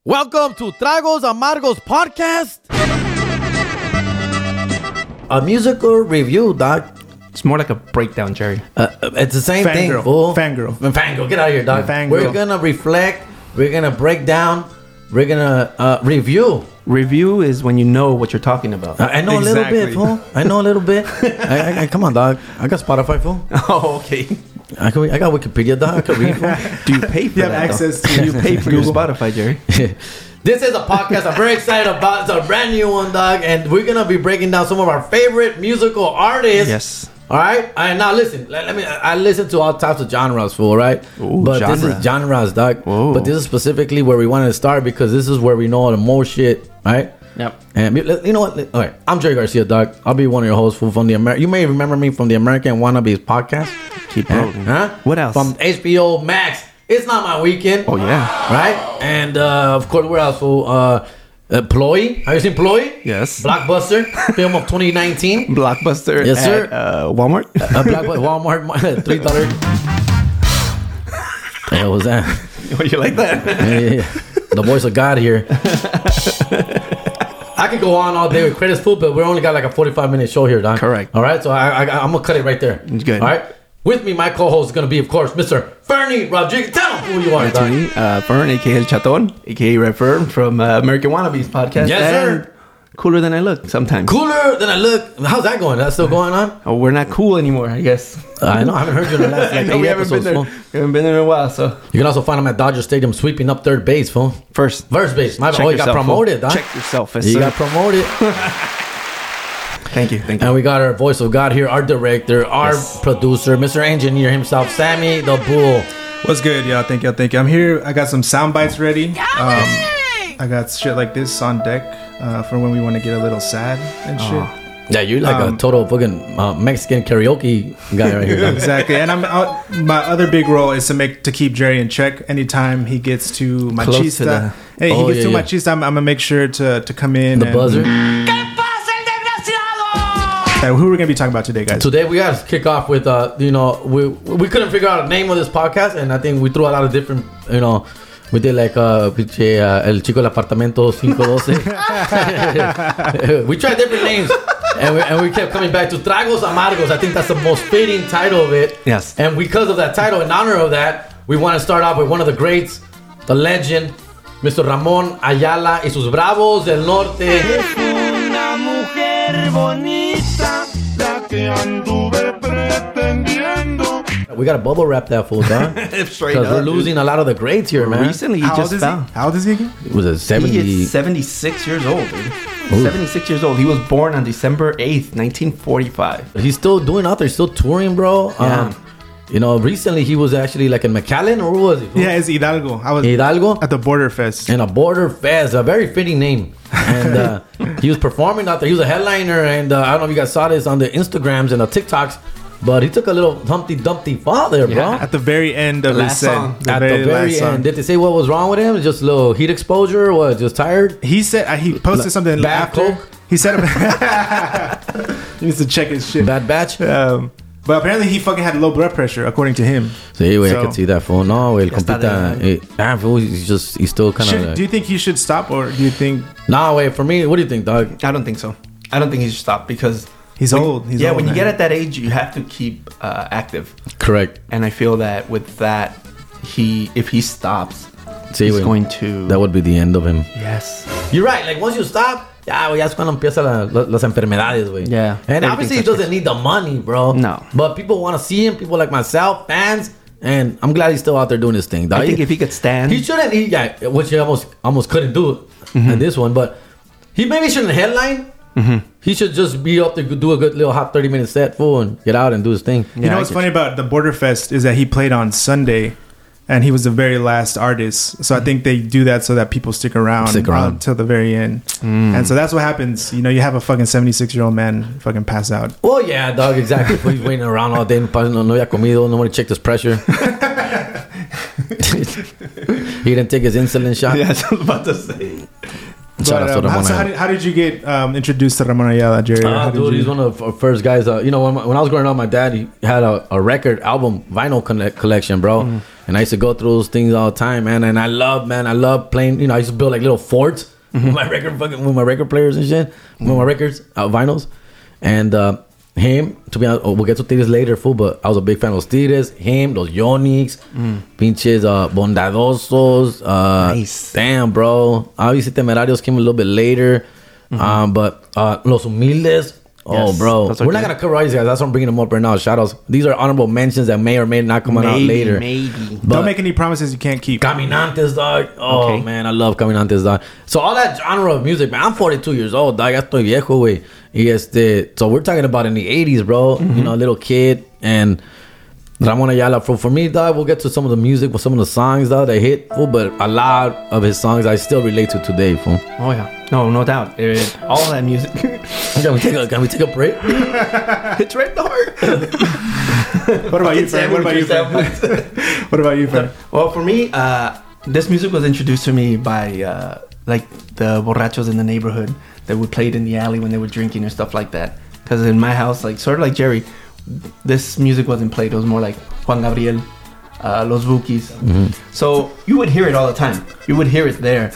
Welcome to Tragos Amargos Podcast. A musical review, Doc. It's more like a breakdown, Jerry. It's the same thing, Fangirl. fool. Fangirl. Get out of here, Doc. Fangirl. We're gonna reflect. We're gonna break down. We're gonna review. Review is when you know what you're talking about. I know a little bit, Exactly. fool. I know a little bit. I come on, dog. I got Spotify, fool. Oh, okay. I got Wikipedia, dog. I can read, fool. Do you pay for You have that? access though? to- Do you pay for your Spotify, Jerry? This is a podcast I'm very excited about. It's a brand new one, dog, and we're gonna be breaking down some of our favorite musical artists. Yes. All right. And now listen. Let me. I listen to all types of genres, fool. Right. Ooh, but this genre. is genres, dog. Whoa. But this is specifically where we wanted to start because this is where we know the most shit, right? Yep. And you know what? All right. I'm Jerry Garcia, dog. I'll be one of your hosts, fool, from the You may remember me from the American Wannabes podcast. Keep rolling. Huh? What else? From HBO Max. It's Not My Weekend. Oh, yeah. Right? And of course, where else? Fool? Ploy. Have you seen Ploy? Yes. Blockbuster film of 2019. Blockbuster. Yes, sir. At, Walmart. Walmart, $3. Hey, what was that? Oh, you like that? Yeah. The voice of God here. I could go on all day with credits, fool, but we only got like a 45-minute show here, Don. Correct. All right, so I'm gonna cut it right there. Good. All right. With me, my co-host is gonna be, of course, Mr. Fernie Rodriguez. Tell him who you are, That's Don. me, Fern, a.k.a. El Chaton, a.k.a. Red Fern from American Wannabes podcast. Yes, sir. And cooler than I look sometimes. Cooler than I look. How's that going? That's still going on? Oh, we're not cool anymore, I guess. I know. I haven't heard you in the last like No, 8 we haven't been episodes, there. fool. We haven't been there in a while, so. You can also find him at Dodger Stadium sweeping up third base, fool. First base. My bad. check Oh, you got yourself, promoted, fool. Don. Check yourself, You sir. got promoted. Thank you. And we got our voice of God here, our director, our producer, Mr. Engineer himself, Sammy the Bull. What's good, y'all? Thank you. I'm here. I got some sound bites ready. I got shit like this on deck for when we want to get a little sad and shit. Yeah, you're like a total fucking Mexican karaoke guy right here. Exactly. And my other big role is to keep Jerry in check. Anytime he gets to Close to machista, Oh, he gets yeah, to yeah. machista, I'm gonna make sure to come in. The buzzer. Who we're gonna be talking about today, guys? Today we got to kick off with, we couldn't figure out a name of this podcast, and I think we threw a lot of different, we did like El Chico del Apartamento 512. We tried different names, and we kept coming back to Tragos Amargos. I think that's the most fitting title of it. Yes. And because of that title, in honor of that, we want to start off with one of the greats, the legend, Mr. Ramón Ayala y sus Bravos del Norte. Una mujer bonita, la que anduve pretendiendo. We got to bubble wrap that fool, dog. Straight Because we're up, dude. losing a lot of the greats here, man. Recently, he How old just is he? found. How old is he again? Was it 70? He is 76 years old, dude. 76 years old. He was born on December 8th, 1945. He's still doing out there, still touring, bro. Yeah. Recently he was actually like in McAllen, or where was he? Yeah, it's Hidalgo. I was Hidalgo? at the Border Fest. And a Border Fest, a very fitting name. And he was performing out there. He was a headliner, and I don't know if you guys saw this on the Instagrams and the TikToks, but he took a little Humpty Dumpty fall there, bro. Yeah. At the very end of his last set. song. At the very last song. end. Did they say what was wrong with him? Just a little heat exposure? What, just tired? He said he posted something Bad after. Coke? He said he needs to check his shit. Bad batch? But apparently he fucking had low blood pressure, according to him. Sí, güey, I So- could see that fool. No, güey, el está compita. Fool, he's still kind of. Do you think he should stop, or do you think Nah, wait, for me, what do you think, dog? I don't think so. I don't think he should stop because he's old? He's old, when you man. get at that age, you have to keep active. Correct. And I feel that with that, if he stops, Sí, he's güey. going to. That would be the end of him. Yes. You're right. Like, once you stop, ya, güey, ya es cuando empiezan las enfermedades, güey. Yeah. And Everything obviously, he starts doesn't need the money, bro. No. But people want to see him. People like myself, fans. And I'm glad he's still out there doing his thing, dog. I think if he could stand. He shouldn't, which he almost couldn't do in this one. But he maybe shouldn't headline. He should just be up to do a good little hot 30-minute set, fool, and get out and do his thing. You know I what's get funny about the Border Fest is that he played on Sunday, and he was the very last artist. So I think they do that so that people stick around till the very end. And so that's what happens. You have a fucking 76-year-old man fucking pass out. Well, yeah, dog, exactly. He's waiting around all day. No había comido. Nobody checked his pressure. He didn't take his insulin shot. Yeah, I was about to say. Shout out to Ramon Ayala. How did you get introduced to Ramon Ayala, Jerry? How did Dude, you- he's one of our first guys. When I was growing up, my dad, he had a record album vinyl collection, bro. And I used to go through those things all the time, man. And I love playing. You know, I used to build like little forts with my record players and shit, with my records, vinyls, and him. To be honest, we'll get to Tigres later, fool. But I was a big fan of los Tigres. Him, los Yonix, pinches Bondadosos. Nice. Damn, bro. Obviously, Temerarios came a little bit later, but Los Humildes. Oh, Yes, bro. those are We're not good. going to cover all these guys. That's why I'm bringing them up right now. Shout outs. These are honorable mentions that may or may not come out later. Maybe. But Don't make any promises you can't keep. Caminantes, dog. Oh, Okay. man. I love Caminantes, dog. So all that genre of music, man. I'm 42 years old, dog. Ya estoy viejo, güey. Y so we're talking about in the 80s, bro. You know, a little kid. And Ramon Ayala, for me, dog, we'll get to some of the music, with some of the songs, dog, that hit, fool. But a lot of his songs I still relate to today, fool. Oh yeah. No doubt. All that music. Can we take a break? It's right in the heart. What about you, Fred? What about you, Fred? What about you, Fred? Well, for me, this music was introduced to me by like the borrachos in the neighborhood that would play it in the alley when they were drinking or stuff like that. Because in my house, like sort of like Jerry, this music wasn't played. It was more like Juan Gabriel, Los Bukis. So you would hear it all the time. You would hear it there.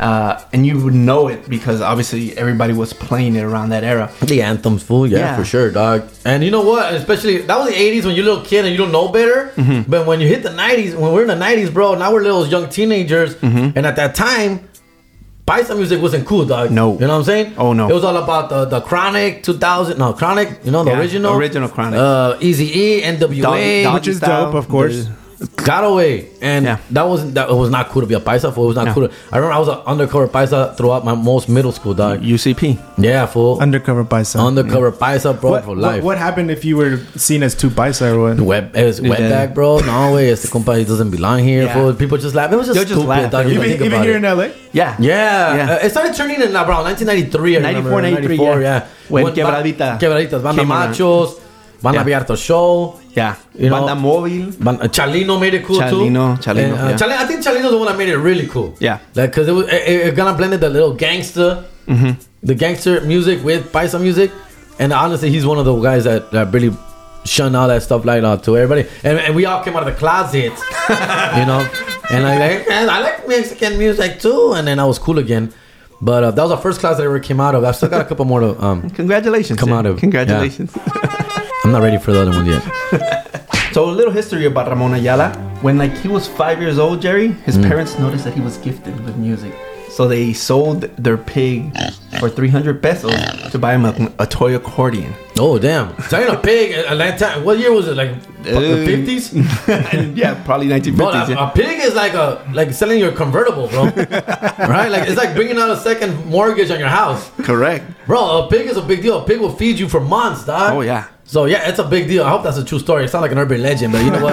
And you would know it because obviously everybody was playing it around that era. The anthems, fool. Yeah, Yeah. for sure, dog. And you know what? Especially, that was the 80s when you're a little kid and you don't know better. But when you hit the 90s, when we're in the 90s, bro, now we're little young teenagers. And at that time, Paisa music wasn't cool, dog. No. You know what I'm saying? Oh, no. It was all about the Chronic 2000. No, Chronic, you know, the Yeah, original. original Chronic. Eazy-E, NWA. Dog Which is style, dope, of course. Got away, and Yeah. that was not cool to be a paisa, fool. It was not No. cool. I remember I was an undercover paisa throughout my most middle school, dog. UCP. Yeah, fool. Undercover paisa. Undercover paisa, bro, for life. What happened if you were seen as too paisa or what? Wetback, bro. No way. Este compa, he doesn't belong here. Yeah. Fool. People just laugh. It was just They'll just stupid, laugh. dog. You Even, think even about here it. in LA? Yeah. Yeah. Yeah. It started turning in around 1993. I 94, remember. 93, yeah. When Quebradita Quebraditas. Banda came around. Machos. Banda Yeah. Abierto Show. Yeah. You know, Banda Móvil. Chalino made it cool Chalino, too. Chalino, And, yeah. I think Chalino's the one that made it really cool. Yeah. Like, cause it kind of blended the little gangster, the gangster music with paisa music, and honestly, he's one of the guys that really shun all that stuff like to everybody. And we all came out of the closets, you know. And I like Mexican music too. And then I was cool again. But that was the first class that I ever came out of. I've still got a couple more to Congratulations. come Jay. out of. Congratulations. I'm not ready for the other one yet. So a little history about Ramon Ayala. When like he was 5 years old, Jerry, his parents noticed that he was gifted with music. So they sold their pig for 300 pesos to buy him a toy accordion. Oh damn! Selling a pig at that time. What year was it? Like the 50s? Yeah, probably 1950s. Bro, yeah. a pig is like selling your convertible, bro. Right? Like it's like bringing out a second mortgage on your house, Correct. bro. A pig is a big deal. A pig will feed you for months, dog. Oh, yeah. So yeah, it's a big deal. I hope that's a true story. It sounds like an urban legend, but you know what?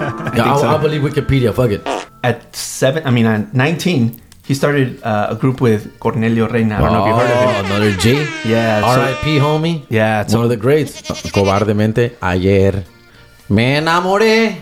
I'll believe Wikipedia. Fuck it. At 19, he started a group with Cornelio Reina. I don't know if you heard of him. Another G. Yeah. so- R.I.P. homie. Yeah. One of the greats. Cobardemente. Ayer me enamoré.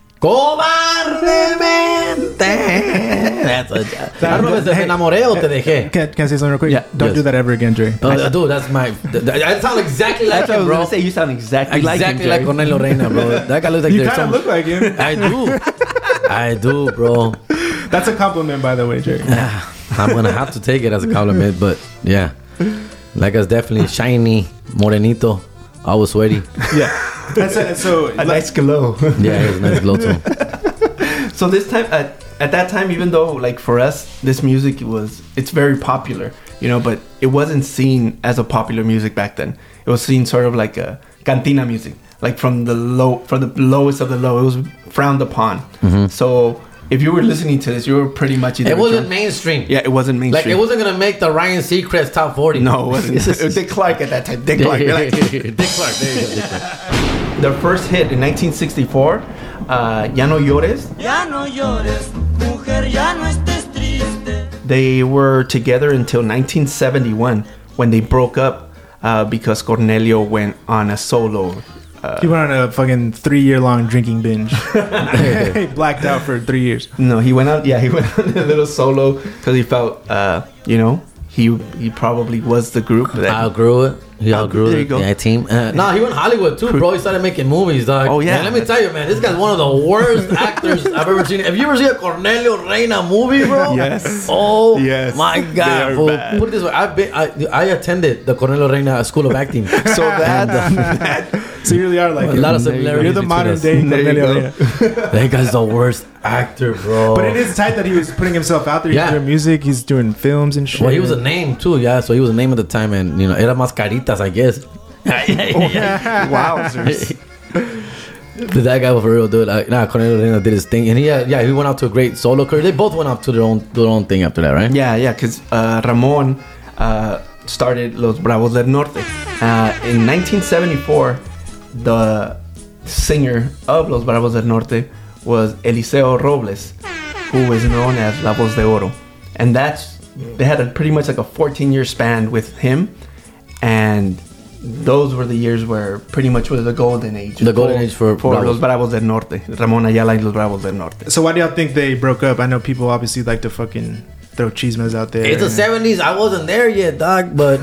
Cobardemente. That's a. I don't know if it's me enamoré o te dejé. Can I say something real quick? Yeah. Don't Yes. do that ever again, Dre. Dude, that's my. I sound exactly like That's what I him, was bro. gonna say. You sound exactly like him, Exactly like Jerry. Cornelio Reina, bro. That guy looks like You there's kind some. of look like him. I do. I do, bro. That's a compliment, by the way, Jerry. I'm gonna have to take it as a compliment, but yeah, like us definitely shiny, morenito, always sweaty. Yeah. So A nice glow. Yeah, he has a nice glow to him. So this time, at that time, even though like for us, this music it's very popular, you know, but it wasn't seen as a popular music back then. It was seen sort of like a cantina music, like from the lowest of the low. It was frowned upon. So if you were listening to this, you were pretty much either It wasn't drunk- mainstream. Yeah, it wasn't Like mainstream. it wasn't gonna make the Ryan Seacrest top 40. No, it wasn't. It was Dick Clark at that time. Dick Clark. You're like- Dick Clark. There you go. Dick Clark. Their first hit in 1964, Ya No Llores. Ya no llores, mujer, ya no estés triste. They were together until 1971 when they broke up because Cornelio went on a solo. he went on a fucking 3-year-long drinking binge. He blacked out for 3 years. No, he went out. Yeah, he went on a little solo because he felt, he probably was the group that outgrew it. He outgrew there it. you go. Yeah, team. No, he went Hollywood too, bro. He started making movies, dog. Oh, yeah. And let me tell you, man, this guy's one of the worst actors I've ever seen. Have you ever seen a Cornelio Reina movie, bro? Yes. Oh, Yes. my They God. are Fool. bad. Put it this way. I attended the Cornelio Reina School of Acting. So that So you really are like A lot of him. similarities You're the between modern us. day There you Cornelio go. Reina. That guy's the worst actor, bro. But it is tight that he was putting himself out there. He's Yeah. doing music. He's doing films and shit. Well, he was a name too, yeah. So he was a name at the time, and you know, era más caritas, I guess. wowzers. But that guy was for real, dude. Cornelio Reina did his thing, and he went out to a great solo career. They both went out to their own thing after that, right? Yeah, because Ramon started Los Bravos del Norte. In 1974, the singer of Los Bravos del Norte was Eliseo Robles, who is known as La Voz de Oro. And they had pretty much like a 14-year span with him. And those were the years where pretty much was the golden age. The golden age for Bravos. Los Bravos del Norte. Ramon Ayala y Los Bravos del Norte. So why do y'all think they broke up? I know people obviously like to fucking throw chismes out there. It's the 70s. I wasn't there yet, dog, but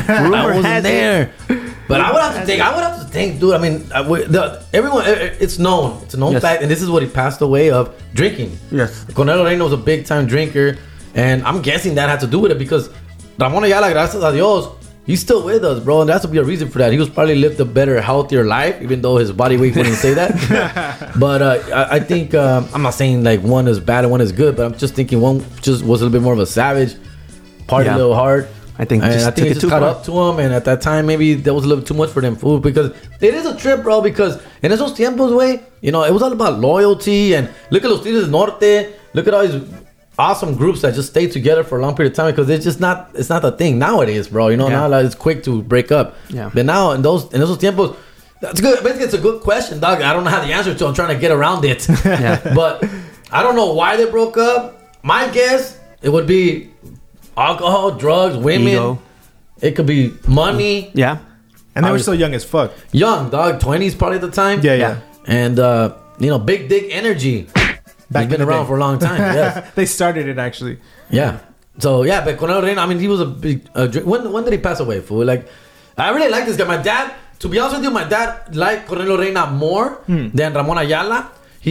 I wasn't there. But I would have to think, dude. I mean, everyone, it's known. It's a known Yes. fact, and this is what he passed away of, drinking. Yes. Cornelio Reina was a big time drinker, and I'm guessing that had to do with it because Ramon Ayala, gracias a Dios, he's still with us, bro, and that's to be a reason for that. He was probably lived a better, healthier life, even though his body weight wouldn't say that. But I think I'm not saying like one is bad and one is good, but I'm just thinking one just was a little bit more of a savage, partied Yeah. a little hard. I think And just I took think it it just too caught far. up to him, and at that time maybe that was a little too much for them food because it is a trip, bro. Because in esos tiempos, way, you know, it was all about loyalty and look at Los Tigres del Norte. Look at all these awesome groups that just stay together for a long period of time because it's not the thing nowadays, bro. You know, Yeah. now like, it's quick to break up. Yeah. But now in esos tiempos, that's good. Basically, it's a good question, dog. I don't know how the answer to. I'm trying to get around it. Yeah. But I don't know why they broke up. My guess it would be alcohol, drugs, women. Ego. It could be money. Yeah. and they I were was- still young as fuck. Young, dog. 20s probably at the time. Yeah. And, you know, big dick energy. Back He's been in the around day. for a long time. Yes. They started it actually. Yeah. So, yeah, but Cornelio Reina, I mean, he was a big drink. When did he pass away, fool? Like, I really like this guy. My dad, to be honest with you, my dad liked Cornelio Reina more than Ramon Ayala.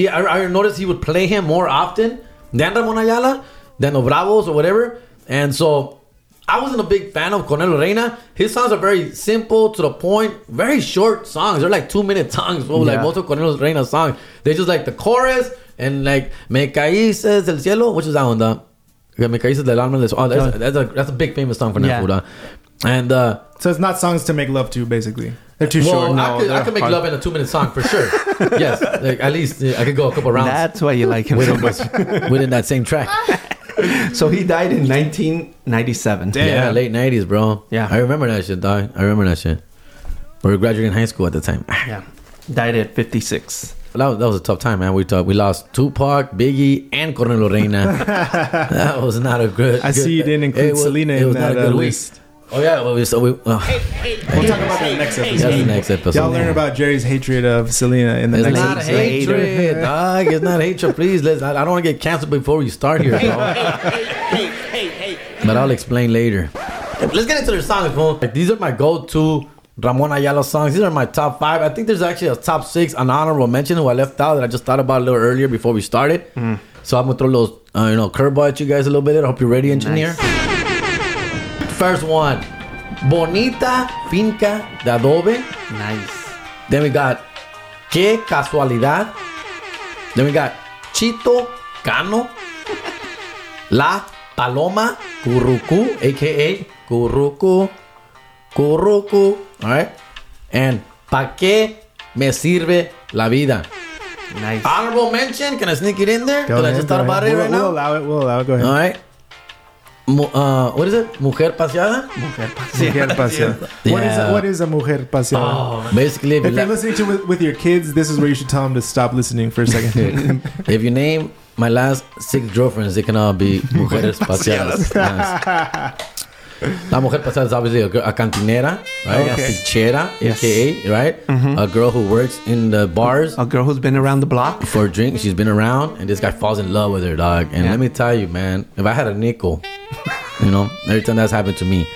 I noticed he would play him more often than Ramon Ayala, than Los Bravos or whatever. And so I wasn't a big fan of Cornelio Reina. His songs are very simple, to the point, very short songs. They're like 2-minute songs, bro. Like Yeah. most of Cornelio Reina's songs. They just like the chorus and like Me caíste del cielo, which is that one, dog? Me caíste del alma. Oh, that's a big famous song for Yeah. that fool, dog. And So it's not songs to make love to, basically. They're too short. well, No, I they're could make hard. love in a 2-minute song for sure. Yes, like, at least I could go a couple rounds That's why you like him so much. within that same track. So he died in 1997. Damn. Yeah, late 90s, bro. Yeah. I remember that shit, dog. I remember that shit. We were graduating high school at the time. Yeah. Died at 56. That was a tough time, man. We lost Tupac, Biggie, and Cornelio Reina. That was not a good. I see you didn't include Selena in that list. Oh yeah, well, We'll talk about that next That's episode. the next episode. Y'all learn about Jerry's hatred of Selena in the It's next not episode. hatred, dog. It's not hatred. Please, I don't want to get canceled before we start here, bro. But I'll explain later. Let's get into their songs, bro. Like, these are my go-to Ramon Ayala songs. These are my top 5. I think there's actually a top 6, an honorable mention who I left out that I just thought about a little earlier before we started. So I'm gonna throw those, curveball at you guys a little bit. I hope you're ready, engineer. First one, Bonita Finca de Adobe. Nice. Then we got Que Casualidad. Then we got Chito Cano. La Paloma Currucu, aka Currucu. Alright? And Pa' Que Me Sirve La Vida. Nice. Honorable mention. Can I sneak it in there? Go Because I ahead, just thought go about ahead. it right We'll now. allow it. We'll allow it. Go ahead. Alright. What is it? Mujer Paseada? Mujer paseada. What is a mujer paseada? Basically, If you're listening to it with your kids, this is where you should tell them to stop listening for a second. if you name my last 6 girlfriends, they can all be mujeres paseadas. Nice. La mujer paseada is obviously a cantinera, right? Okay. A fichera, Yes. aka, right? A girl who works in the bars A girl who's been around the block. for a drink. She's been around, and this guy falls in love with her, dog. And Yeah. let me tell you, man, if I had a nickel, You know, every time that's happened to me.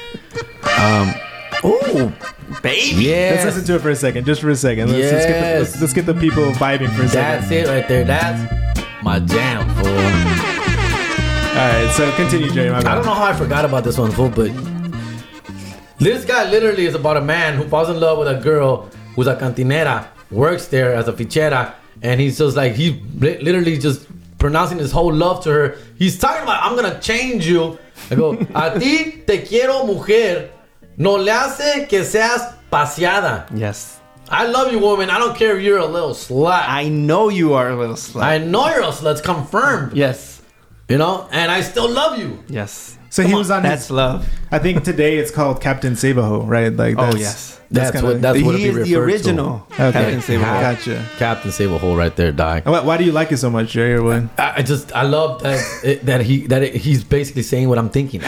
Oh, Baby. yeah. Let's listen to it for a second, just for a second. Let's get the people vibing for a That's second. it right there. That's my jam, fool. All right, so continue, Jerry. My bad. I don't know how I forgot about this one, fool, but this guy literally is about a man who falls in love with a girl who's a cantinera, works there as a fichera, and he's just like, he literally just pronouncing his whole love to her. He's talking about, I'm gonna change you. I go, a ti te quiero, mujer. No le hace que seas paseada. Yes. I love you, woman. I don't care if you're a little slut. I know you are a little slut. I know you're a slut. It's confirmed. Yes. You know, and I still love you. Yes. So he was on That's his. love. I think today it's called Captain Savaho, right? Like, Oh, that's, yes. That's kinda- what it'd He be is the referred original Okay, Captain Save Gotcha. Captain Save a Hole right there, dog. Why do you like it so much, Jerry? Or what? I love that he's basically saying what I'm thinking.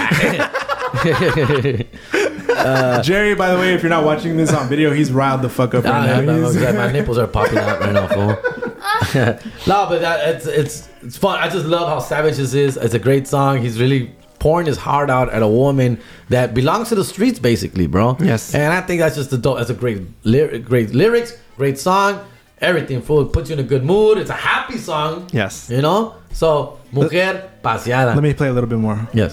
Jerry, by the way, if you're not watching this on video, he's riled the fuck up right now. He's- My nipples are popping out right now, fool. No, but it's fun. I just love how savage this is. It's a great song. He's really pouring his heart out at a woman that belongs to the streets, basically, bro. Yes. And I think that's just that's a great lyrics, great song, everything. Fool, it puts you in a good mood. It's a happy song. Yes. You know. So, mujer paseada. Let me play a little bit more. Yes.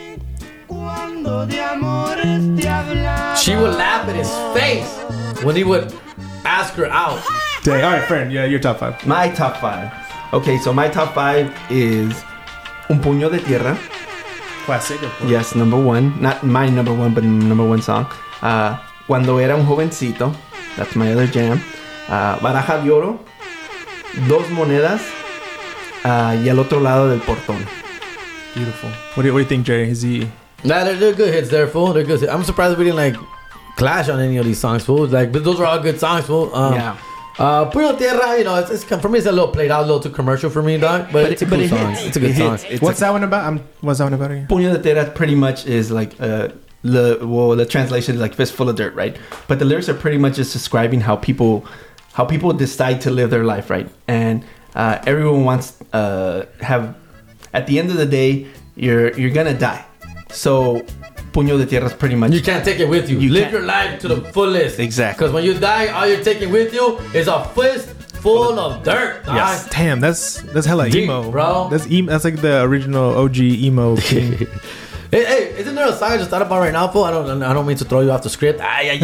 She would laugh in his face when he would ask her out. Day. All right, friend. Yeah, your top 5. My top 5. Okay, so my top 5 is Un Puño de Tierra. Classic, of course. Yes, number 1. Not my number 1, but number 1 song. Cuando era un jovencito. That's my other jam. Baraja de Oro. Dos Monedas. Y al otro lado del portón. Beautiful. What do you think, Jerry? Is he? Nah, they're good hits there, fool. They're good hits. I'm surprised we didn't like clash on any of these songs, fool. Like, but those are all good songs, fool. Yeah. Puño de Tierra, you know, it's for me it's a little played out, a little too commercial for me, dog. But it's a good song. hits. It's a good It song. hits. It's What's that one about? What's that one about again? Puño de Tierra pretty much is like the translation is like fistful of dirt, right? But the lyrics are pretty much just describing how people decide to live their life, right? And everyone wants have at the end of the day you're gonna die. So Puño de Tierra is pretty much You can't take it with you. You Live can't. your life to the fullest. Exactly. Because when you die, all you're taking with you is a fist full of dirt, dog. Yes. Damn, that's hella Deep, emo, bro. That's like the original OG emo king. Hey, isn't there a song I just thought about right now, fool? I don't mean to throw you off the script. Ay.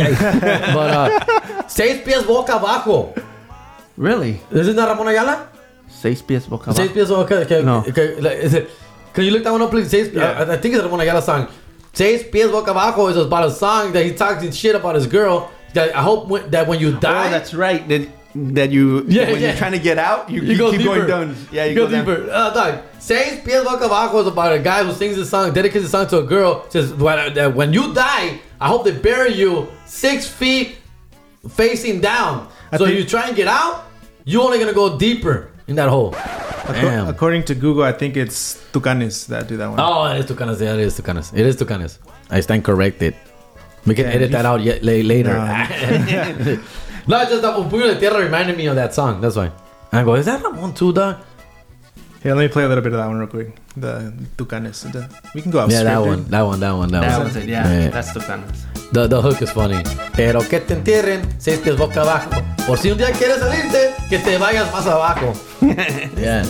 But Seis Pies Boca Abajo. really Isn't that Ramon Ayala? seis pies boca Seis abajo. Pies Boca. No. Is it? Can you look that one up, please? I think it's a Ramon Ayala song. Seis Pies Boca Abajo is about a song that he talks shit about his girl. That I hope that when you die, Oh, that's right. That you when you're trying to get out, you go keep deeper. going down. Yeah, you go go down. deeper. Dog. Seis Pies Boca Abajo is about a guy who sings a song, dedicates a song to a girl. Says that when you die, I hope they bury you 6 feet facing down. So think- you try and get out, you're only gonna go deeper in that hole. Damn. According to Google, I think it's Tucanes that do that one. Oh, it is Tucanes. Yeah, it is Tucanes. It is Tucanes. I stand corrected. We can edit that out later. No, it's just that Un Puño de Tierra reminded me of that song. That's why. And I go, is that Ramon too, dog? Here, let me play a little bit of that one real quick. The Tucanes. We can go off Yeah, that script, one. That was it. Yeah, that's Tucanes. The hook is funny. Pero que te entierren 6 pies boca abajo. Por si un día quieres salirte, que te vayas más abajo. Yeah.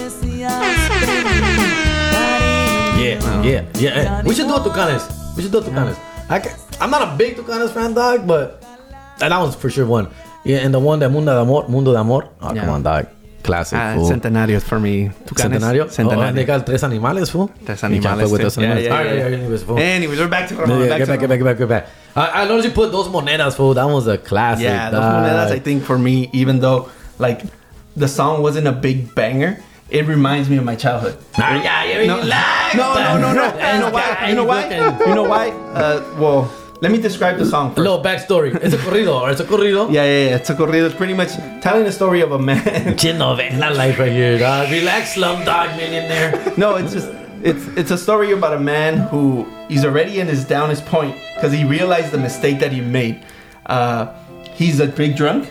Yeah. We should do a Tucanes. I'm not a big Tucanes fan, dog, but that one's for sure one. Yeah, and the one that Mundo de Amor. Oh, Yeah. come on, dog. Classic, fool. Centenario for me. Tucanes. Centenario? Centenario. Oh, and they got Tres Animales, fool. Tres You can't Animales, fuck with too. Tres Animales. Yeah. Anyways, fool. Anyways, we're back to Ramon. Yeah, get back. I noticed you put Dos Monedas, fool. That was a classic. Yeah, Dos dog. Monedas, I think for me, even though like the song wasn't a big banger, it reminds me of my childhood. Yeah, you No. like that. No. You know why? Well, let me describe the song A first. little backstory. It's a corrido, or it's a corrido. Yeah. It's a corrido. It's pretty much telling the story of a man. Chin novela life right here, dog. Relax, Slumdog Millionaire. No, it's just it's a story about a man who he's already in his downest point because he realized the mistake that he made. He's a big drunk.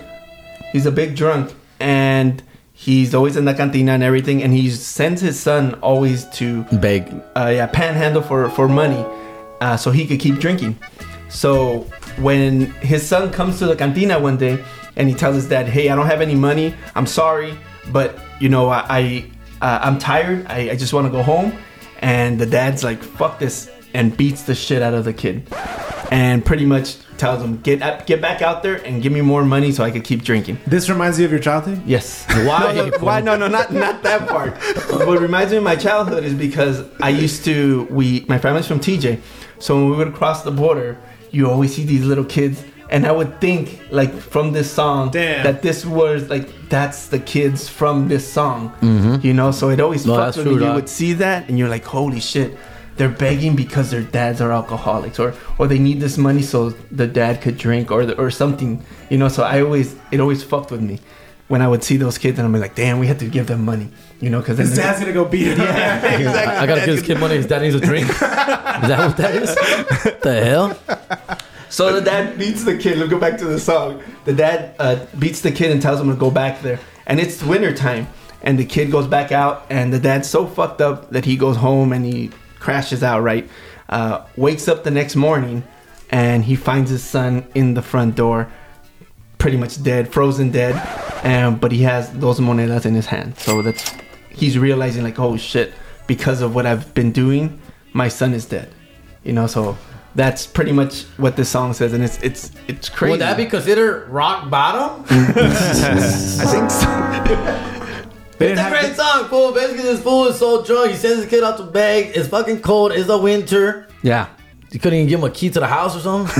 And he's always in the cantina and everything. And he sends his son always to Beg. panhandle for money. so he could keep drinking. So when his son comes to the cantina one day and he tells his dad, "Hey, I don't have any money. I'm sorry, but you know, I'm tired. I just want to go home." And the dad's like, "Fuck this," and beats the shit out of the kid, and pretty much tells him, "Get back out there and give me more money so I could keep drinking." This reminds you of your childhood? Yes. Why? Why? No, not that part. What reminds me of my childhood is because my family's from TJ, so when we would cross the border, you always see these little kids, and I would think like from this song that this was like that's the kids from this song, you know. So it always fucked with me. You would see that, and you're like, "Holy shit." They're begging because their dads are alcoholics, or they need this money so the dad could drink, or something, you know. So it always fucked with me when I would see those kids, and I'm like, damn, we had to give them money, you know, because his dad's gonna go beat it. Yeah, exactly. I gotta give this kid money. His dad needs a drink. Is that what that is? The hell? So the dad beats the kid. Let's go back to the song. The dad beats the kid and tells him to go back there, and it's winter time, and the kid goes back out, and the dad's so fucked up that he goes home and he crashes out, right? Wakes up the next morning and he finds his son in the front door, pretty much dead, frozen dead, but he has those monedas in his hand. So he's realizing like, oh shit, because of what I've been doing, my son is dead, you know. So that's pretty much what this song says, and it's crazy. Would that be considered rock bottom? I think so. It's a great song, fool. Basically, this fool is so drunk. He sends his kid out to beg. It's fucking cold. It's the winter. Yeah. You couldn't even give him a key to the house or something.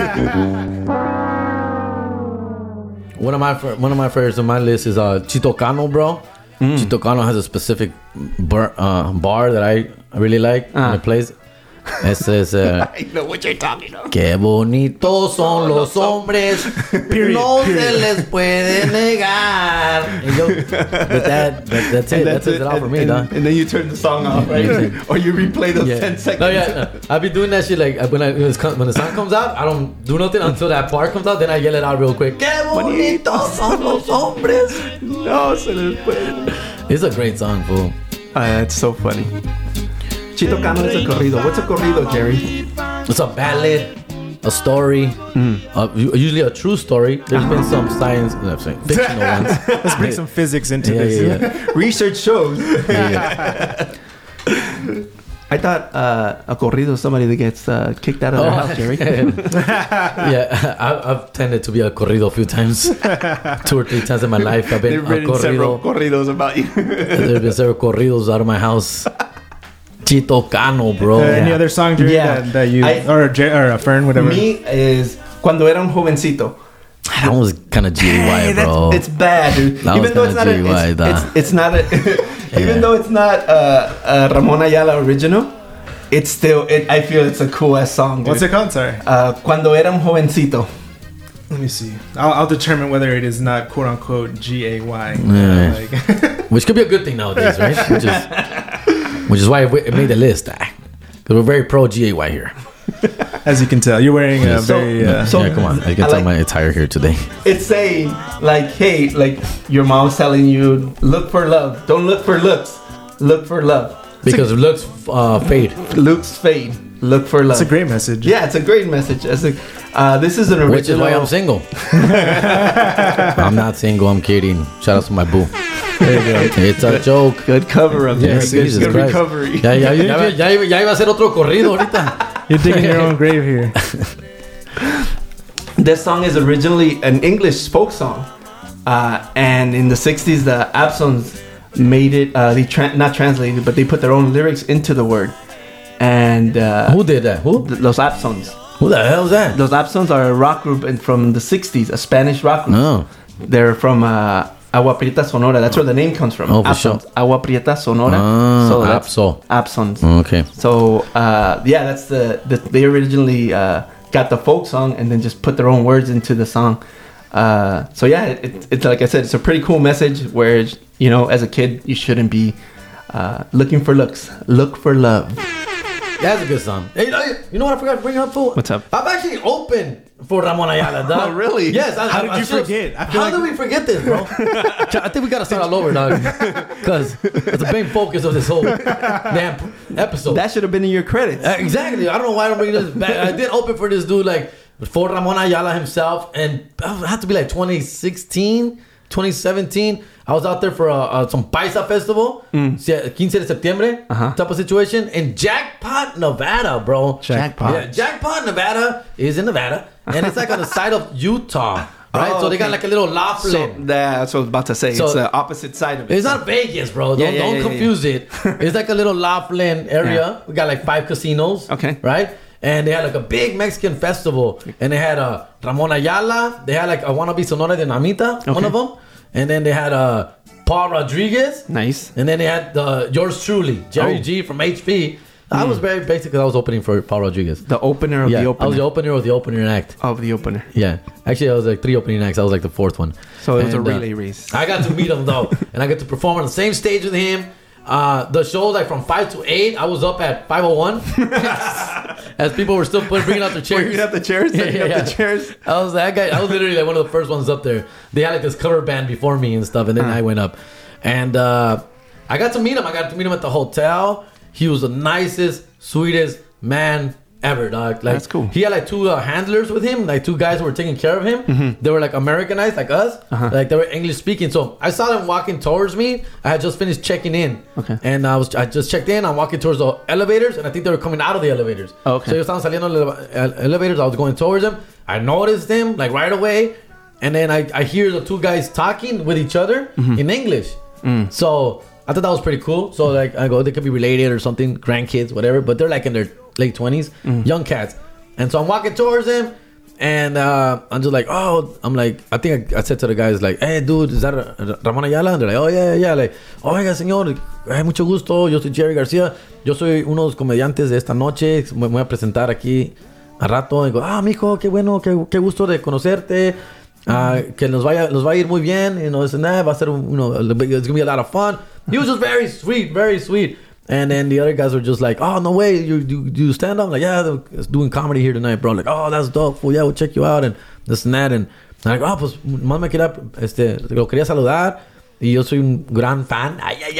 One of my favorites on my list is Chito Cano, bro. Chito Cano has a specific bar that I really like when it plays. Ese es. I know what you're talking about. Qué bonitos son los hombres. No se les puede negar. That's it. That's it all for me, dog. And then you turn the song off, right? Or you replay those 10 seconds. No, I'll be doing that shit like when the song comes out. I don't do nothing until that part comes out. Then I yell it out real quick. Qué bonitos son los hombres. No se les puede. It's a great song, fool. It's so funny. Chito Cano is a corrido. What's a corrido, Jerry? It's a ballad, a story, usually a true story. There's been some fictional ones. Let's bring some physics into this. Yeah. Research shows. I thought a corrido is somebody that gets kicked out of their house, Jerry. Yeah, I've tended to be a corrido a few times. 2 or 3 times in my life. I've been They've written several corridos about you. There's been several corridos out of my house. Chito Cano, bro. Any other song, Jerry, that you or Fern, whatever? Me is Cuando Era un Jovencito. That was kind of GAY, bro. It's bad, dude. Even though it's not it's not even though it's not a Ramon Ayala original, it's still I feel it's a cool ass song, dude. What's it called? Sorry. Cuando Era un Jovencito. Let me see. I'll determine whether it is not quote unquote GAY. Which could be a good thing nowadays, right? Which is why it made the list. Because we're very pro GAY here. As you can tell, you're wearing a very... come on. I can tell my attire here today. It's saying, like, hey, like, your mom's telling you, look for love. Don't look for looks. Look for love. Because looks fade. Looks fade. Look for love. It's a great message. Yeah, it's a great message. This is an original... Which is why I'm single. I'm not single. I'm kidding. Shout out to my boo. There you go. It's a joke. Good cover up there. Good recovery. Ya iba a ser otro corrido ahorita. You're digging your own grave here. This song is originally an English folk song. And in the 60s, the Absons made it, not translated, but they put their own lyrics into the word. And who did that? Who? Los Absons. Who the hell is that? Los Absons are a rock group from the 60s, a Spanish rock group. Oh. They're from Agua Prieta, Sonora. That's where the name comes from. Oh, for sure. Agua Prieta, Sonora. So that's Absons. Okay. So that's they originally got the folk song and then just put their own words into the song. So yeah, it's like I said, it's a pretty cool message where, you know, as a kid you shouldn't be looking for looks. Look for love. That's a good song. Hey, you know what I forgot to bring up, fool? What's up? I've actually opened for Ramon Ayala, dog. Oh, really? Yes. How did you forget? How did we forget this, bro? I think we got to start all over, dog. Because it's the main focus of this whole damn episode. That should have been in your credits. Exactly. I don't know why I don't bring this back. I did open for this dude, like, for Ramon Ayala himself. And it had to be like 2016, 2017. I was out there for some Paisa festival, 15 de septiembre, type of situation, in Jackpot, Nevada, bro. Jackpot. Yeah, Jackpot, Nevada is in Nevada, and it's like on the side of Utah, right? So they got like a little Laughlin. That's what I was about to say. So- it's the opposite side of it. It's not Vegas, bro. Don't confuse it. It's like a little Laughlin area. Yeah. We got like 5 casinos. Okay. Right? And they had like a big Mexican festival. And they had Ramon Ayala. They had like a Wannabe Sonora de Namita, one of them. And then they had Paul Rodriguez. Nice. And then they had yours truly, Jerry G from HP. I was very basic because I was opening for Paul Rodriguez. The opener of Yeah, the I opener. was the opener of the opening act. Of the opener. Yeah. Actually, I was like 3 opening acts. I was like the 4th one. So it was a And, relay race. I got to meet him though, and I got to perform on the same stage with him. The show like from 5 to 8. I was up at 5:01 as people were still bringing out their chairs. Bringing up the chairs? Setting up the chairs? I was that guy. I was literally like one of the first ones up there. They had like this cover band before me and stuff, and then I went up, and I got to meet him. I got to meet him at the hotel. He was the nicest, sweetest man ever, dog. Like, that's cool. He had like 2 handlers with him, like 2 guys who were taking care of him. They were like Americanized, like us. Like they were English speaking. So I saw them walking towards me. I had just finished checking in. Okay. And I just checked in. I'm walking towards the elevators, and I think they were coming out of the elevators. Okay. So ellos estaban saliendo de elevators. I was going towards them. I noticed them like right away, and then I hear the 2 guys talking with each other in English. So I thought that was pretty cool. So like I go, they could be related or something, grandkids, whatever. But they're like in their late 20s, young cats. And so I'm walking towards them, and I'm just like, I'm like, I think I said to the guys like, hey dude, is that Ramon Ayala? And they're like, oh yeah. Like, oiga señor, mucho gusto, yo soy Jerry García, yo soy uno de los comediantes de esta noche, me voy a presentar aquí a rato. Y digo, mijo, qué bueno, qué gusto de conocerte. Que nos va a ir muy bien, va a ser, it's gonna be a lot of fun. He was just very sweet, very sweet. And then the other guys were just like, oh, no way, you stand up? Like, yeah, they're doing comedy here tonight, bro. Like, oh, that's dope. Well, yeah, we'll check you out and this and that. And I'm like, pues, más me quería, lo quería saludar. Y yo soy un gran fan.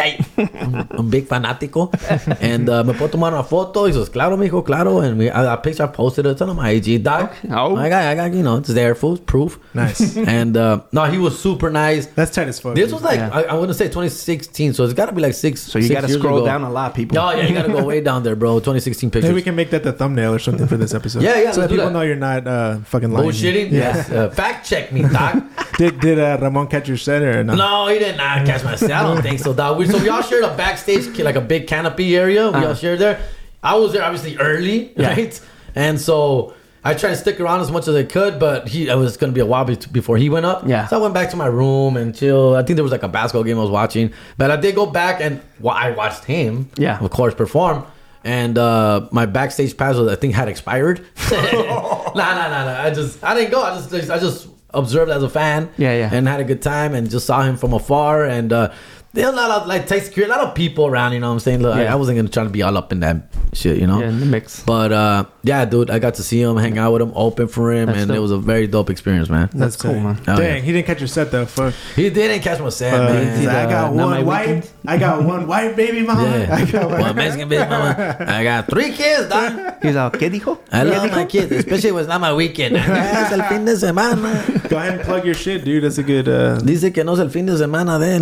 Un big fanático. And me puedo tomar una foto. He says, claro, mijo, claro. And I picture, I posted it on my IG, dog. Oh. I got, it's there, full proof. Nice. And no, he was super nice. That's tight as fuck. This was like, Yeah. I want to say 2016. So it's got to be like 6 So you got to years scroll ago. down a lot, people. No, yeah, you got to go way down there, bro. 2016 pictures. Maybe we can make that the thumbnail or something for this episode. Yeah, So let's that do people that. know you're not fucking lying. Bullshitting? Yes. Fact check me, doc. Did Ramon catch your set or not? No, he did not catch my set. I don't think so, dog. So we all shared a backstage, like a big canopy area. We all shared there. I was there obviously early, right? And so I tried to stick around as much as I could, but it was going to be a while before he went up. Yeah. So I went back to my room and chill. I think there was like a basketball game I was watching. But I did go back and I watched him, of course, perform. And my backstage pass I think had expired. Nah. I didn't go. I just observed as a fan. And had a good time and just saw him from afar. And there were a lot of like tech security, a lot of people around, you know what I'm saying? Look, I wasn't gonna try to be all up in that shit, you know? Yeah, in the mix. But yeah, dude, I got to see him, hang out with him, open for him, and dope. it was a very dope experience, man. That's cool, man. Oh, Dang, yeah. he didn't catch your set though. Fuck. He didn't catch my set, man. He's like, I got not my one white. weekend. I got one white baby mama. Yeah. I got Well, Mexican baby mama. I got 3 kids, dog. He's out. ¿Qué dijo? I love my kids, especially when it's not my weekend. Es el fin de semana. Go ahead and plug your shit, dude. That's a good. Dice que no es el fin de semana de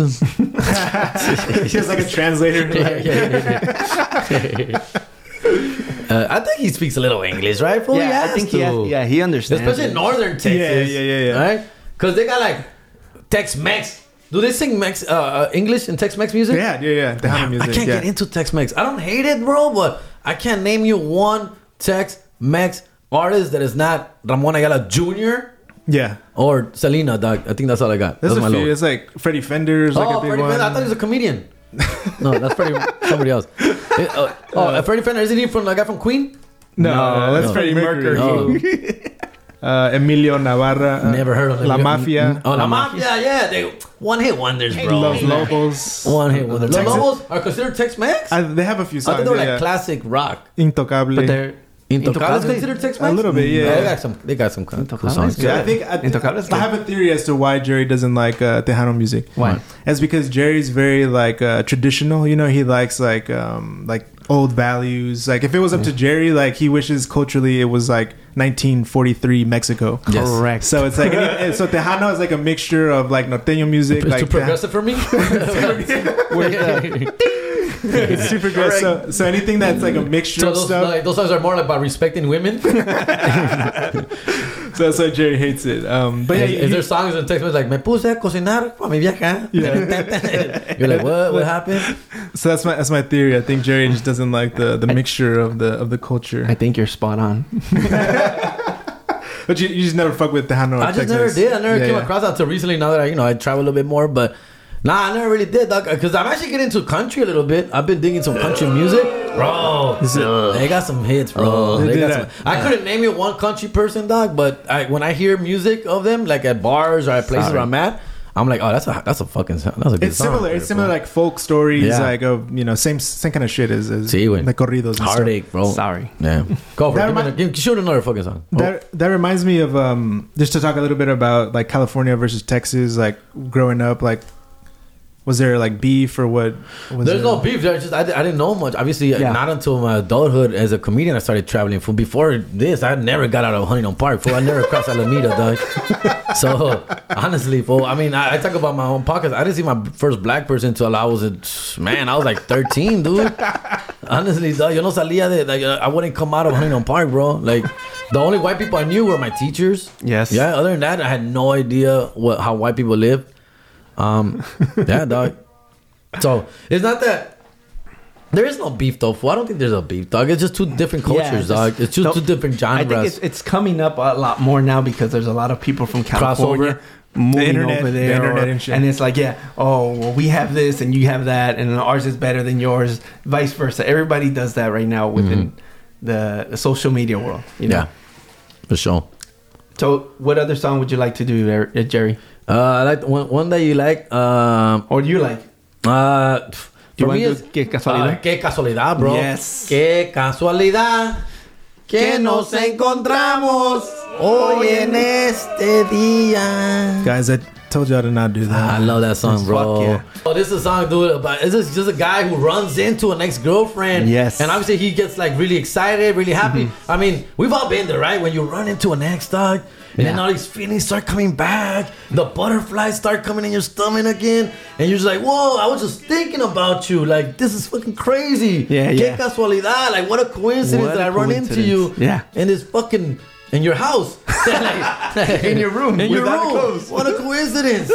él. Just like a translator. I think he speaks a little English, right? Fool? Yeah, I think he understands. Especially in northern Texas. Yeah. Right? Because they got like Tex-Mex. Do they sing English and Tex-Mex music? Yeah. They have music. I can't get into Tex-Mex. I don't hate it, bro, but I can't name you one Tex-Mex artist that is not Ramon Ayala Jr. Yeah. or Selena, dog. I think that's all I got. There's That's my a few. low. It's like Freddie Fender's like a big Freddie one. Fender. I thought he was a comedian. No, that's somebody else. Freddie Fender. Isn't he from the guy from Queen? No, that's No. Freddie Mercury. Oh. Emilio Navarra. Never heard of them. La Mafia. Oh, La Mafia, yeah. They one-hit wonders, bro. Los Lobos. One-hit wonders. Los Texas- Lobos are considered Tex-Mex? They have a few I songs. thought they were like yeah. classic rock. Intocable. But they're Intocables considered Tex-Mex? A little bit, yeah. They got some cool Intocables? songs. Good. I think Intocables I have a theory as to why Jerry doesn't like Tejano music. Why? It's because Jerry's very like traditional. You know, he likes like old values. Like if it was up to Jerry, like he wishes culturally it was like 1943 Mexico. Yes. Correct. So it's like so Tejano is like a mixture of like norteño music. It's like too progressive for me? It's super progressive. So anything that's like a mixture So of stuff. those songs are more about respecting women? So Jerry hates it. But yeah, Is there songs in Tex-Mex like, me puse a cocinar pa mi vieja? Yeah. You're like, what happened? so that's my theory. I think Jerry just doesn't like the mixture of the culture. I think you're spot on. But you just never fuck with Tejano. I just never did. I never came across that until recently. Now that I travel a little bit more, but nah, I never really did, dog. Because I'm actually getting into country a little bit. I've been digging some country music, bro. They got some hits, bro. I couldn't name you one country person, dog. But when I hear music of them, like at bars or at places where I'm at, I'm like, oh, that's a fucking that's a good It's song. similar. It's similar, like folk stories, like of same kind of shit as like corridos. And Heartache, stuff. bro. Sorry. Yeah. Go for it. Shoot another fucking song. That reminds me of just to talk a little bit about like California versus Texas, like growing up, like. Was there like beef or what? There's no beef. There's just I didn't know much. Obviously, not until my adulthood as a comedian I started traveling. Before this, I never got out of Huntington Park. I never crossed Alameda, dog. So honestly, I mean, I talk about my own podcast. I didn't see my first black person until I was like 13, dude. Honestly, dog, yo no salía de like I wouldn't come out of Huntington Park, bro. Like the only white people I knew were my teachers. Yes. Yeah. Other than that, I had no idea how white people live. Yeah, dog. So it's not that there is no beef though. I don't think there's a beef, dog. It's just two different cultures, dog. It's just two different genres. I think it's coming up a lot more now because there's a lot of people from California moving over there, and it's like, we have this and you have that, and ours is better than yours, vice versa. Everybody does that right now within the social media world. You know? Yeah, for sure. So, what other song would you like to do, Jerry? I like one that you like. Or do you like? For me, it's Qué Casualidad. Qué casualidad, bro. Yes. Qué casualidad que nos encontramos hoy en este día. Guys, I told y'all to not do that. I love that song, bro. Fuck yeah. Oh, this is a song, dude. About this is just a guy who runs into an ex-girlfriend. Yes. And obviously he gets like really excited, really happy. I mean, we've all been there, right? When you run into an ex, dog, and then all these feelings start coming back. The butterflies start coming in your stomach again. And you're just like, whoa, I was just thinking about you. Like, this is fucking crazy. Yeah, Qué casualidad. Like, what a coincidence What that a I run into coincidence. you. Yeah. In this fucking... In your house. In your room. In your without room. clothes. What a coincidence.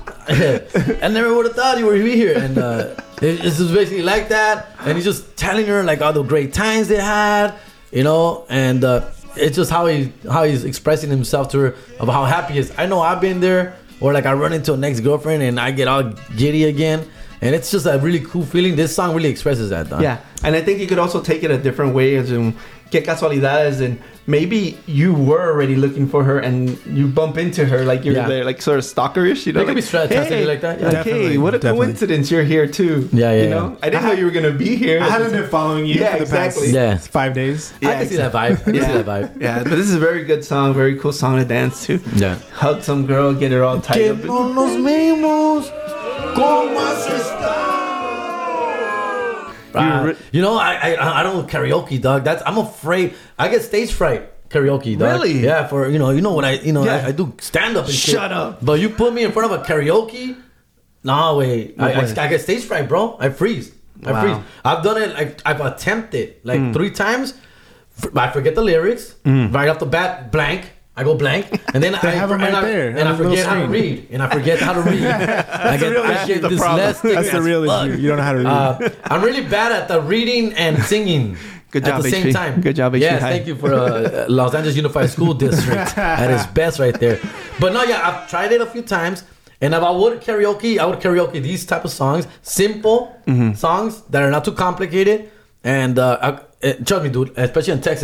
I never would have thought you were here. And it's just basically like that. And he's just telling her like all the great times they had, and it's just how he's expressing himself to her about how happy he is. I know I've been there, or like I run into an ex-girlfriend and I get all giddy again. And it's just a really cool feeling. This song really expresses that, though. Yeah, and I think you could also take it a different way, as in Qué Casualidad, as in maybe you were already looking for her and you bump into her like you're there, like sort of stalkerish, It could be translated like that. Yeah. Hey, what a coincidence you're here too. Yeah. I didn't know you were gonna be here. I haven't been following you for the past 5 days. I can see that vibe. Yeah, but this is a very good song, very cool song to dance to. Yeah. Hug some girl, get her all tied up. No nos vemos. ¿Cómo has estado? I don't karaoke, dog. I'm afraid. I get stage fright karaoke, dog. Really? Yeah. For you know what I do stand up and shit. Shut up. But you put me in front of a karaoke. No way. I get stage fright, bro. I freeze. I've done it. I've attempted 3 times. I forget the lyrics right off the bat. Blank. I go blank, and then I forget how to read. I get dyslexic. That's the real issue. You don't know how to read. I'm really bad at the reading and singing Good job, at the same HP. time. Good job, HP. Yes, Hi. thank you for Los Angeles Unified School District at its best right there. But no, I've tried it a few times, and if I would karaoke these type of songs, simple songs that are not too complicated. And trust me, dude, especially in Texas,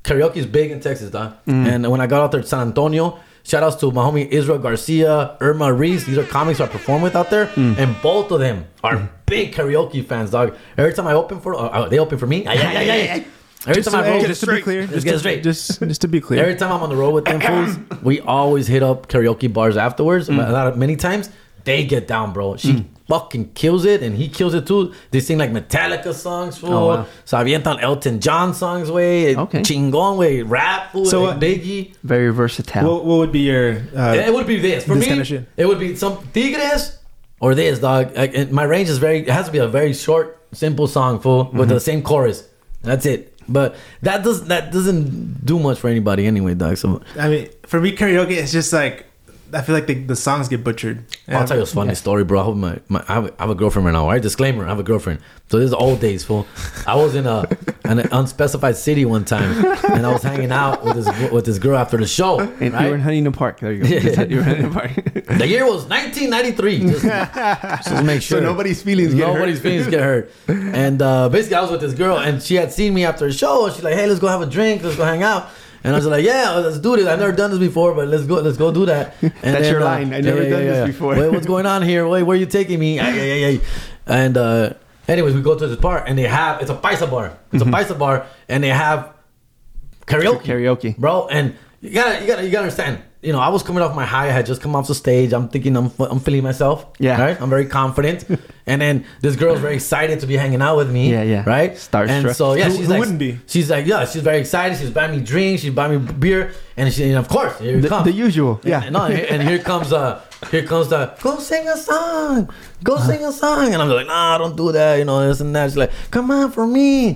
karaoke is big in Texas, dog. And when I got out there to San Antonio, shout outs to my homie Israel Garcia, Irma Reese. These are comics I perform with out there, and both of them are big karaoke fans, dog. Every time I open for, they open for me. Every time I roll, just to be clear, just to be clear. Every time I'm on the road with them fools, we always hit up karaoke bars afterwards. Many times they get down, bro. She fucking kills it, and he kills it too. They sing like Metallica songs, fool. Oh, wow. So avientan Elton John songs, way. Okay. Chingon, way. Rap, fool. So, Like Biggie. Very versatile. What would be your? It would be this for this me. kind of shit. It would be some Tigres or this, dog. Like, my range is very. It has to be a very short, simple song, fool, with the same chorus. That's it. But that doesn't do much for anybody anyway, dog. So I mean, for me, karaoke is just like I feel like the songs get butchered. I'll tell you a funny story, bro. I have a girlfriend right now, right? Disclaimer: I have a girlfriend. So this is old days, fool. I was in an unspecified city one time, and I was hanging out with this girl after the show. And right? you were in Huntington Park. There you go. You were in Huntington Park. The year was 1993. Just to make sure. So nobody's feelings get hurt. And basically, I was with this girl, and she had seen me after the show. And she's like, "Hey, let's go have a drink. Let's go hang out." And I was like, "Yeah, let's do this. I've never done this before, but let's go do that." And That's your line. I've never done this before. Wait, what's going on here? Wait, where are you taking me? And anyways, we go to this bar, and it's a paisa bar. It's a paisa bar, and they have karaoke, bro. And you gotta understand. You know, I was coming off my high. I had just come off the stage. I'm thinking I'm feeling myself. Yeah. Right. I'm very confident. And then this girl's very excited to be hanging out with me. Yeah. Right. Starstruck. And so yeah, Who wouldn't be? She's like, yeah, she's very excited. She's buying me drinks. She's buying me beer. And of course, here it comes. The usual. Yeah. And here comes the go sing a song. Go sing a song. And I'm like, nah, don't do that. You know, this and that. She's like, come on for me.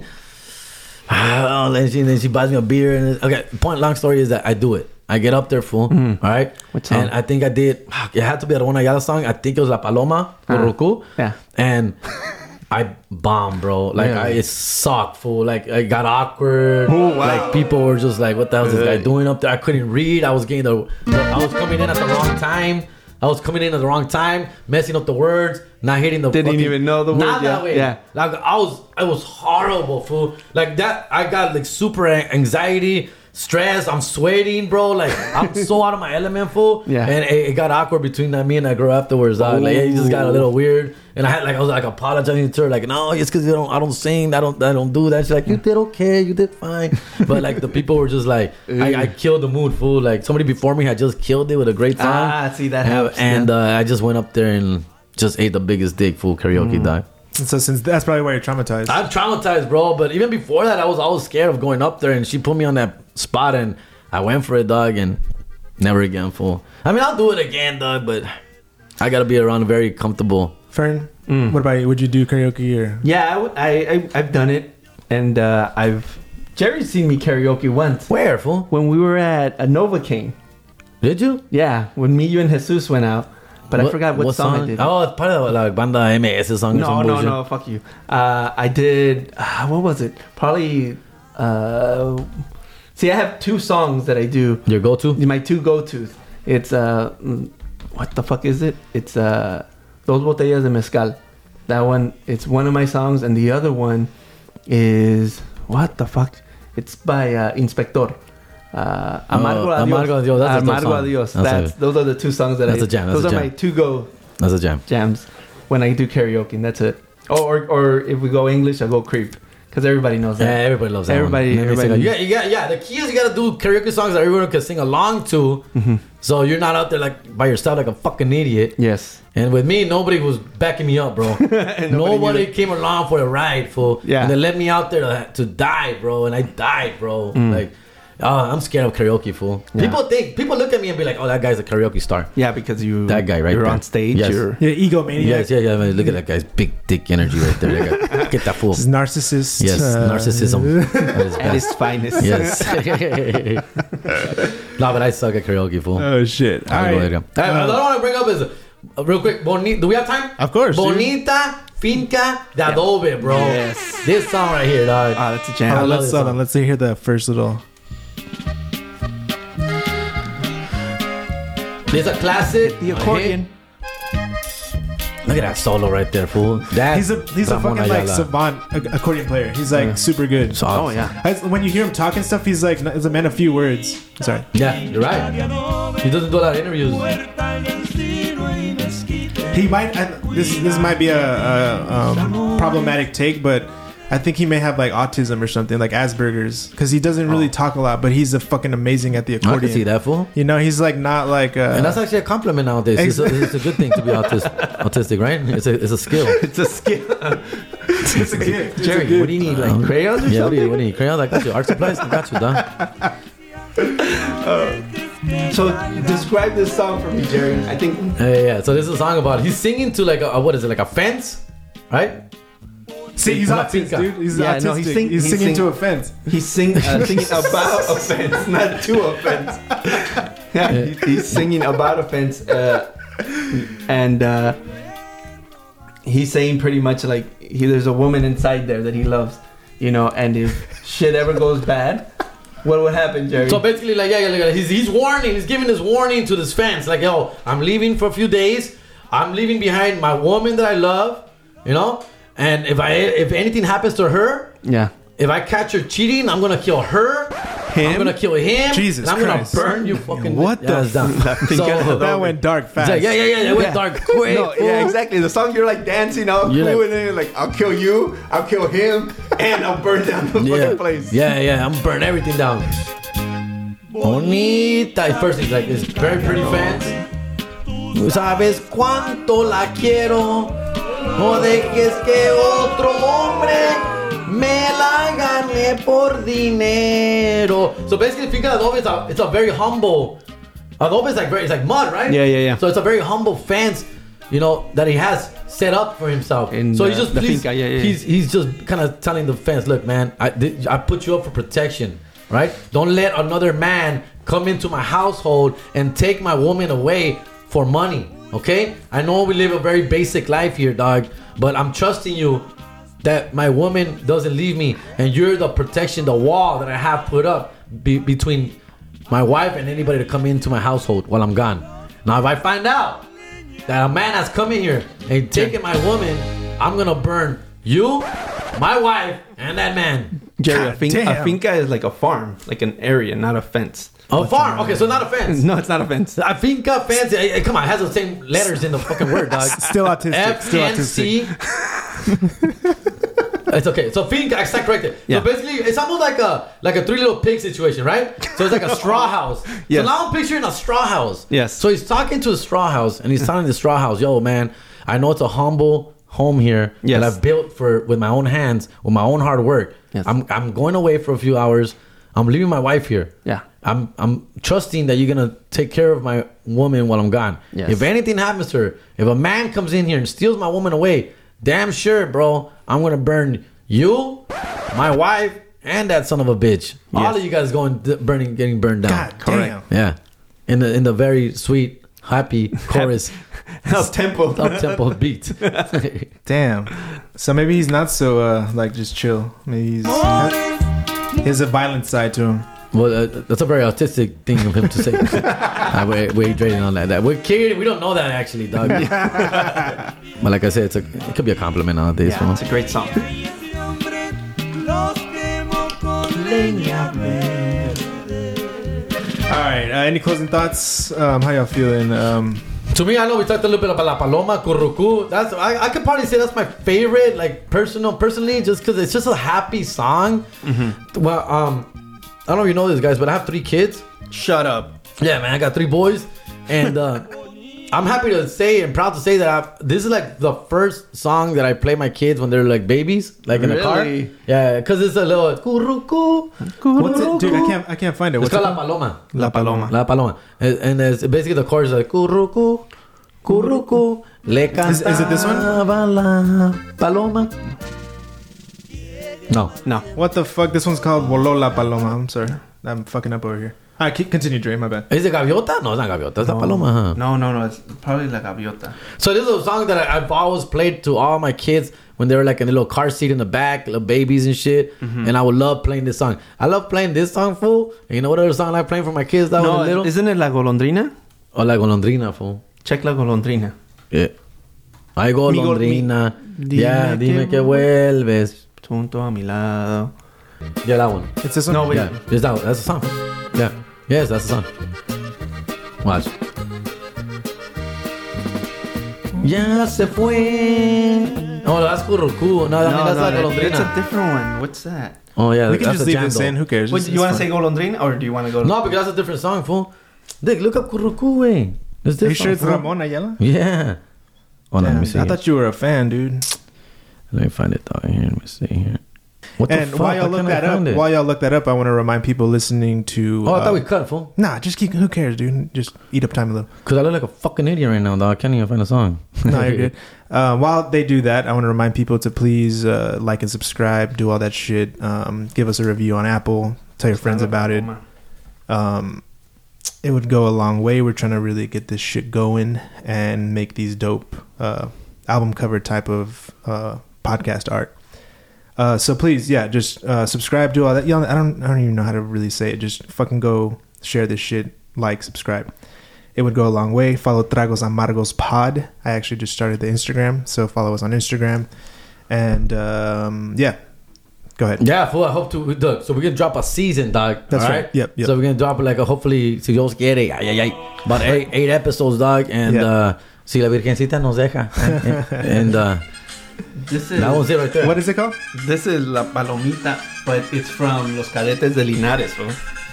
And then she buys me a beer. And okay, long story is that I do it. I get up there, fool. All right. What song? And I think I did. It had to be the one Ayala song. I think it was La Paloma, Roku. Yeah. And I bombed, bro. Like, it sucked, fool. Like, I got awkward. Oh, wow. Like, people were just like, what the hell is this guy doing up there? I couldn't read. I was getting I was coming in at the wrong time. Messing up the words. Not hitting the Didn't even know the words. Not that way. Yeah. Like, I was horrible, fool. Like, that, I got, like, super anxiety. Stress, I'm sweating, bro. Like, I'm so out of my element, fool. Yeah. And it got awkward between me and that girl afterwards. Like, it just got a little weird. And I was like apologizing to her, like, no, it's because I don't sing, I don't do that. She's like, you did okay, you did fine. But like the people were just like, I killed the mood, fool. Like somebody before me had just killed it with a great song. See, that helps. And I just went up there and just ate the biggest dick, fool, karaoke, dog. And so since that's probably why you're traumatized. I'm traumatized, bro. But even before that, I was scared of going up there, and she put me on that spot, and I went for it, dog, and never again, fool. I mean, I'll do it again, dog, but I gotta be around very comfortable. Fern, what about you? Would you do karaoke or? Yeah, I've done it, and Jerry's seen me karaoke once Where, fool? when we were at a Novocaine. Did you? Yeah, when me, you, and Jesus went out. But I forgot what song I did. Oh, it's part of like Banda MS song. No, fuck you. I did. What was it? Probably. See, I have two songs that I do. Your go-to? My two go-tos. It's what the fuck is it? It's Dos Botellas de Mezcal. That one. It's one of my songs, and the other one is what the fuck? It's by Inspector. Amargo Adios. Amargo Adios. That's a dope Amargo song. Adios. Those are the two songs that That's a jam. Those are my two That's a jam. jams when I do karaoke, and that's it. Or if we go English, I go Creep, because everybody knows that. Yeah, everybody loves that. Everybody. Yeah. The key is you gotta do karaoke songs that everyone can sing along to. So you're not out there like by yourself like a fucking idiot. Yes. And with me, nobody was backing me up, bro. nobody came along for a ride, fool. Yeah. And they let me out there to die, bro. And I died, bro. Like, I'm scared of karaoke, fool. Yeah. People look at me and be like, "Oh, that guy's a karaoke star." Yeah, because That guy right you're there. on stage. Yes. You're Yeah, egomaniac. Yes, yeah. I mean, look at that guy's big dick energy right there. That guy, get that fool. This is narcissist. Yes, narcissism at its at best. its finest. Yes. No, but I suck at karaoke, fool. Oh shit! All I'll go right. ahead. What I want to bring up is real quick. Do we have time? Of course, dude. Bonita Finca de Adobe, bro. Yes. This song right here, dog. That's a jam. I love this Hold song. on. Let's hear the first little. It's a classic. The accordion. Look at that solo right there, fool. He's a Ramon fucking like Ayala. savant accordion player. He's like super good. So, Oh yeah. When you hear him talking stuff, he's like is a man of few words. Sorry. Yeah, you're right. He doesn't do a lot of interviews. He might. This might be a problematic take, but I think he may have like autism or something, like Asperger's, because he doesn't really talk a lot, but he's a fucking amazing at the accordion. I can see that, fool. You know, he's like not like. And that's actually a compliment nowadays. It's a good thing to be autistic, right? It's a skill. It's a skill. it's a gift. Jerry, what do you need? Like crayons or Yeah, something? what do you need? Crayons? I got you. Art supplies? I got you, dog. So describe this song for me, Jerry. I think Yeah. So this is a song about he's singing to like a what is it, like a fence, right? See, he's Una autistic, finca. dude. He's Yeah, autistic. no, he's he singing sing- to a fence. he's singing about a fence, not to a fence. Yeah, he's singing about a fence, and he's saying pretty much like there's a woman inside there that he loves, you know, and if shit ever goes bad, what would happen, Jerry? So basically, like, he's warning, he's giving this warning to this fence, like, yo, I'm leaving for a few days. I'm leaving behind my woman that I love, you know. And if anything happens to her, yeah. if I catch her cheating, I'm gonna kill her. Him? I'm gonna kill him. Jesus and I'm Christ. gonna burn you fucking. What the it's done. So That went dark fast. yeah. It went dark quick. No, yeah, exactly. The song you're like dancing out, You're cool, like- and then you're like, I'll kill you, I'll kill him, and I'll burn down the fucking place. Yeah, I'm burn everything down. Bonita. First he's like, it's very pretty fans. ¿Sabes cuánto la quiero? No dejes que otro hombre me la gane por dinero. So basically, finca de adobe it's a very humble. Adobe is like it's like mud, right? Yeah. So it's a very humble fence, you know, that he has set up for himself. In So he's just the finca, yeah. He's just kind of telling the fence, look, man, I put you up for protection, right? Don't let another man come into my household and take my woman away for money. Okay? I know we live a very basic life here, dog, but I'm trusting you that my woman doesn't leave me, and you're the protection, the wall that I have put up between my wife and anybody to come into my household while I'm gone. Now, if I find out that a man has come in here and taken my woman, I'm gonna burn you, my wife, and that man. Jerry, a damn. finca is like a farm, like an area, not a fence. A farm. Okay, so not a fence. No, it's not a fence. A finca, fence. Come on, it has the same letters in the fucking word, dog. Still autistic. Still autistic. FNC. It's okay. So finca, I stand corrected. Yeah. So basically, it's almost like a Three Little Pigs situation, right? So it's like a straw house. Yes. So now I'm picturing a straw house. Yes. So he's talking to a straw house, and he's telling the straw house, "Yo, man, I know it's a humble home here Yes. that I've built with my own hands, with my own hard work. Yes. I'm going away for a few hours. I'm leaving my wife here. Yeah. I'm trusting that you're gonna take care of my woman while I'm gone. Yes. If anything happens to her, if a man comes in here and steals my woman away, damn sure, bro, I'm gonna burn you, my wife, and that son of a bitch. All of you guys getting burned down. God damn. Yeah, in the very sweet, happy chorus, Up tempo. up tempo beat. Damn. So maybe he's not so like just chill. Maybe he has a violent side to him. Well, that's a very autistic thing of him to say. We're trading on that. We're kidding. We don't know that actually, dog. But like I said, it could be a compliment nowadays. Yeah, it's a great song. All right. Any closing thoughts? How y'all feeling? To me, I know we talked a little bit about La Paloma, Currucú. That's I could probably say that's my favorite, like personally, just because it's just a happy song. Mm-hmm. Well, I don't know if you know this, guys, but I have 3 kids. Shut up. Yeah, man, I got 3 boys, and I'm happy to say and proud to say that this is like the first song that I play my kids when they're like babies, like in the car. Really? Yeah, because it's a little Currucú. What's it, dude? I can't find it. It's What's called it La called? Paloma. La Paloma. La Paloma. And it's basically the chorus is like Currucú, Currucú, le cantaba Is it this one? la paloma. No. No. What the fuck? This one's called Voló la Paloma. I'm sorry. I'm fucking up over here. All right, continue, Dre. My bad. Is it Gaviota? No, it's not Gaviota. It's La Paloma, huh? No. It's probably La Gaviota. So this is a song that I've always played to all my kids when they were like in a little car seat in the back, little babies and shit. And I would love playing this song. I love playing this song, fool. And you know what other song I like playing for my kids that was little? Isn't it La Golondrina? Oh, La Golondrina, fool. Check La Golondrina. Yeah. Ay, golondrina. Yeah, dime que vuelves. Junto a mi lado. Yeah, that one. It's this one? No, wait. Yeah, it's that one. That's the song. Yeah. Yes, that's the song. Watch. Ya se fue. Oh, that's Currucú. No, I mean, that's like golondrina. It's a different one. What's that? Oh, yeah. We can that's just the leave this jando. in. Who cares? Wait, you want to say golondrina or do you want to go? No, because that's a different song, fool. Dick, look up Currucú, way. It's Are you this sure it's song, fool. Ramon Ayala? Yeah. Oh, no, let Damn, me see. I thought you were a fan, dude. Let me find it down here. Let me see here. What And the fuck? while y'all How look can I that up, find it? while y'all look that up, I want to remind people listening to. Oh, I thought we cut, fool. Nah, just keep. Who cares, dude? Just eat up time a little. Because I look like a fucking idiot right now, dog. I can't even find a song. No, you're good. While they do that, I want to remind people to please like and subscribe, do all that shit. Give us a review on Apple. Tell your friends about it. It would go a long way. We're trying to really get this shit going and make these dope album cover type of podcast art. So please, yeah, just subscribe, do all that. I don't even know how to really say it. Just fucking go share this shit, like, subscribe. It would go a long way. Follow Tragos Amargos Pod. I actually just started the Instagram, so follow us on Instagram. And yeah, go ahead. Yeah, fool. I hope to. Look, so we're gonna drop a season, dog. That's all right. Yep. So we're gonna drop like a hopefully si Dios quiere, about eight episodes, dog. And si la Virgencita nos deja. And This is that was it right there. What is it called? This is La Palomita, but it's from Los Cadetes de Linares, bro.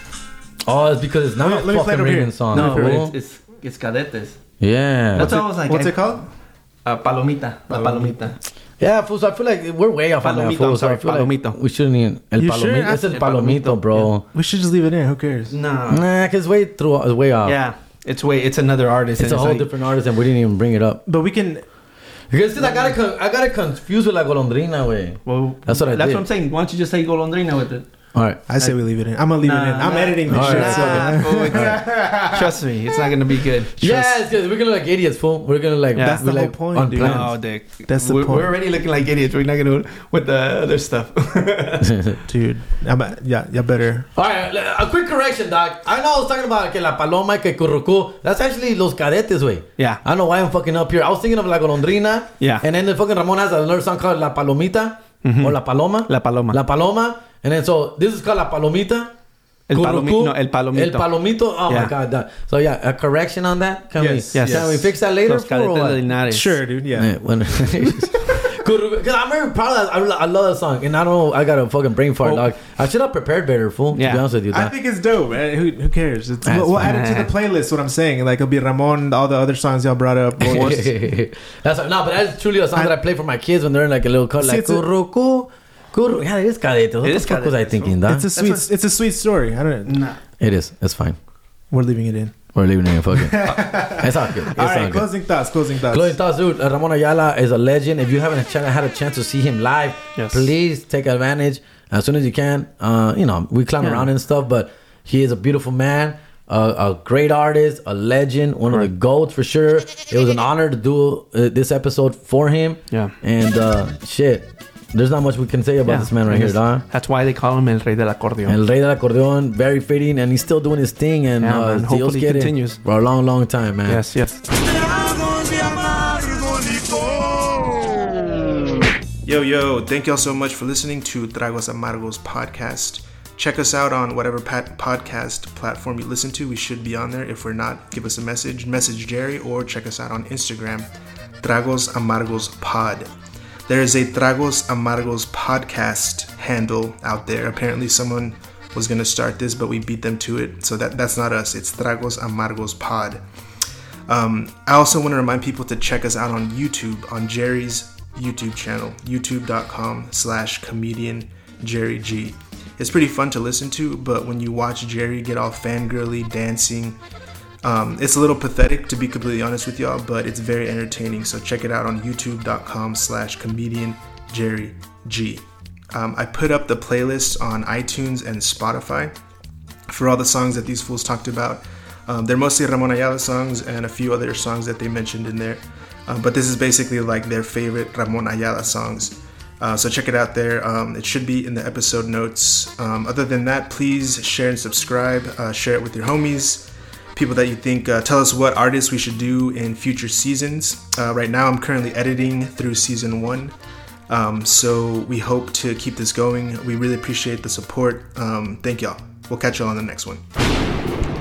Oh, it's because it's not Let a me play it fucking over here. Raven song. No, fool. but it's Cadetes. Yeah. That's what I was like. What's it called? Palomita. La Palomita. Yeah, fool. So I feel like we're way off on that, Palomito, fool. I'm So I sorry, feel Palomito. like we shouldn't even. El You Palomito. sure? It's El El Palomito, Palomito, bro. We should just leave it in. Who cares? No. Nah, cause it's way off. Yeah. It's another artist. It's and a whole like, different artist, and we didn't even bring it up. But we can. Because I got it confused with La Golondrina, way. Well, That's what I That's did. what I'm saying. Why don't you just say golondrina with it? All right. I say we leave it in. I'm gonna leave it in. I'm editing this All shit. right. So. Trust me, it's not gonna be good. Yeah, it's good. We're gonna look like idiots, fool. We're gonna like Yeah. That's the we, whole like, point, on dude. plans. No, Dick. That's the we're, point. We're already looking like idiots. We're not gonna with the other stuff. Dude, y'all better. All right, a quick correction, doc. I know I was talking about que La Paloma, que Currucú. That's actually Los Cadetes, way. Yeah. I don't know why I'm fucking up here. I was thinking of La Golondrina. Yeah. And then the fucking Ramon has another song called La Palomita. Or La Paloma. La Paloma. La Paloma. And then so this is called La Palomita. El Currucú. Palomito. No, El Palomito. El Palomito. Oh Yeah. my god. Doc. So yeah, a correction on that. Can Yes, we? yes. Can we fix that later? Los fool, or Cadetes what? de Linares. Sure, dude. Yeah. Yeah, when because I'm very proud of that. I love that song, and I don't know. I got a fucking brain fart, dog. I should have prepared better, fool. Yeah. To be honest with you, I dog. think it's dope, man. Who cares? That's We'll add it to fine. the playlist. What I'm saying, like it'll be Ramon, all the other songs y'all brought up. That's no, but that's truly a song that I play for my kids when they're in like a little cut, See, like it's a- Currucú. Yeah, it is Cadetes. What It the is fuck was I Cadetes, thinking, dog? It's a sweet story. I don't. Nah. It is. It's fine. We're leaving it in. We're leaving it. Fuck it. It's all good. It's All all right, good. closing thoughts. Closing thoughts, dude. Ramon Ayala is a legend. If you haven't had a chance to see him live, Yes. please take advantage as soon as you can. We clown around and stuff, but he is a beautiful man, a great artist, a legend, one of the GOATs for sure. It was an honor to do this episode for him. Yeah. And shit, there's not much we can say about this man right here, dog. That's why they call him El Rey del Acordeón. El Rey del Acordeón, very fitting, and he's still doing his thing. And Yeah, man. Dios Hopefully he quiere, continues. for a long, long time, man. Yes, yes. Tragos de amargo licor. Yo, thank y'all so much for listening to Tragos Amargos podcast. Check us out on whatever podcast platform you listen to. We should be on there. If we're not, give us a message Jerry, or check us out on Instagram, Tragos Amargos Pod. There is a Tragos Amargos podcast handle out there. Apparently someone was going to start this, but we beat them to it. So that's not us. It's Tragos Amargos Pod. I also want to remind people to check us out on YouTube, on Jerry's YouTube channel, youtube.com/comedian Jerry G. It's pretty fun to listen to, but when you watch Jerry get all fangirly dancing, it's a little pathetic, to be completely honest with y'all, but it's very entertaining. So check it out on youtube.com/comedian Jerry G. I put up the playlist on iTunes and Spotify for all the songs that these fools talked about. They're mostly Ramon Ayala songs and a few other songs that they mentioned in there. But this is basically like their favorite Ramon Ayala songs. So check it out there. It should be in the episode notes. Other than that, please share and subscribe. Share it with your homies. people that you think. Tell us what artists we should do in future seasons. Right now, I'm currently editing through season 1. So we hope to keep this going. We really appreciate the support. Thank y'all. We'll catch y'all on the next one.